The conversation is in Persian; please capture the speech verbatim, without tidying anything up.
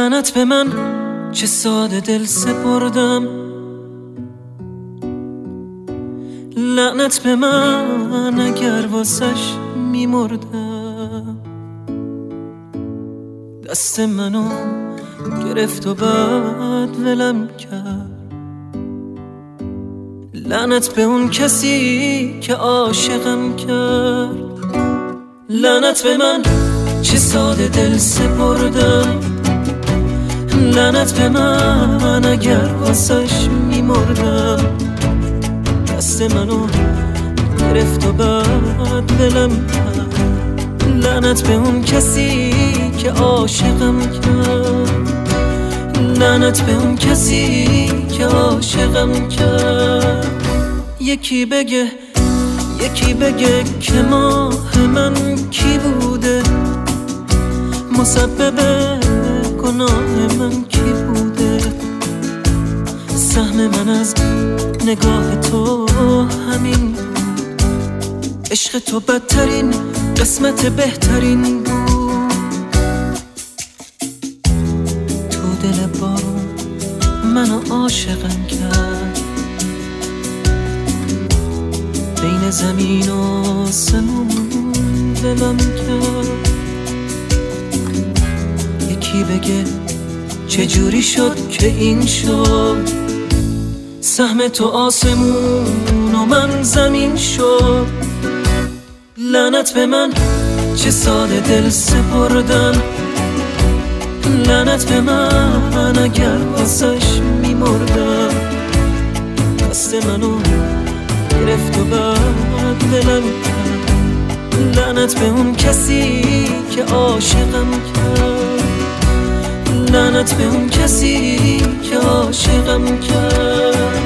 لعنت به من چه ساده دل سپردم، لعنت به من اگر واسش میمردم. دست منو گرفت و بعد ولم کرد. لعنت به اون کسی که عاشقم کرد. لعنت به من چه ساده دل سپردم، لعنت به من اگر واسش میمردم. دست منو گرفت و بعد ولم کرد. لعنت به اون کسی که عاشقم کرد. لعنت به اون کسی که عاشقم کرد. یکی بگه یکی بگه که ماه من کی بوده، مسبب گناه من کی بوده. سهم من از نگاه تو همین بود، عشق تو بدترین قسمت بهترین بود. تو دل بارون منو عاشقم کرد، بین زمین و آسمون دلم کرد. یکی بگه چجوری شد که این شد، سهم تو آسمون و من زمین شد. لعنت به من چه ساده دل سپردم، لعنت به من اگر واسش میمردم. دست منو گرفت و بعد ولم کرد. لعنت به اون کسی که عاشقم کرد. لعنت به اون کسی که عاشقم کرد.